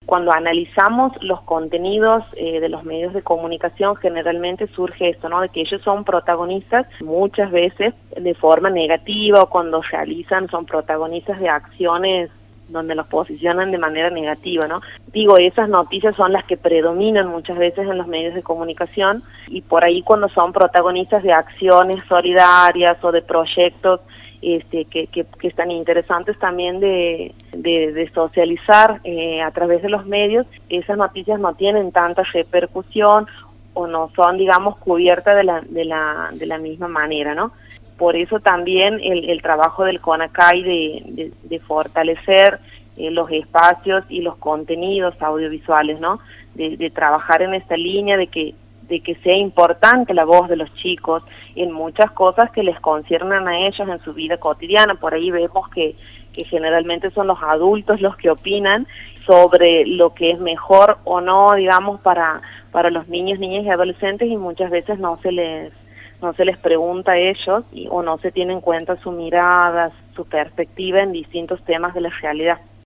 cuando analizamos los contenidos de los medios de comunicación, generalmente surge esto, ¿no? De que ellos son protagonistas muchas veces de forma negativa, o cuando realizan son protagonistas de acciones donde los posicionan de manera negativa, ¿no? Digo, esas noticias son las que predominan muchas veces en los medios de comunicación, y por ahí cuando son protagonistas de acciones solidarias o de proyectos que están interesantes también de socializar a través de los medios, esas noticias no tienen tanta repercusión o no son, digamos, cubiertas de la misma manera, ¿no? Por eso también el trabajo del CONACYT de fortalecer los espacios y los contenidos audiovisuales, ¿no? De trabajar en esta línea de que sea importante la voz de los chicos en muchas cosas que les conciernan a ellos en su vida cotidiana. Por ahí vemos que generalmente son los adultos los que opinan sobre lo que es mejor o no, digamos, para los niños, niñas y adolescentes, y muchas veces no se les pregunta a ellos o no se tiene en cuenta su mirada, su perspectiva en distintos temas de la realidad.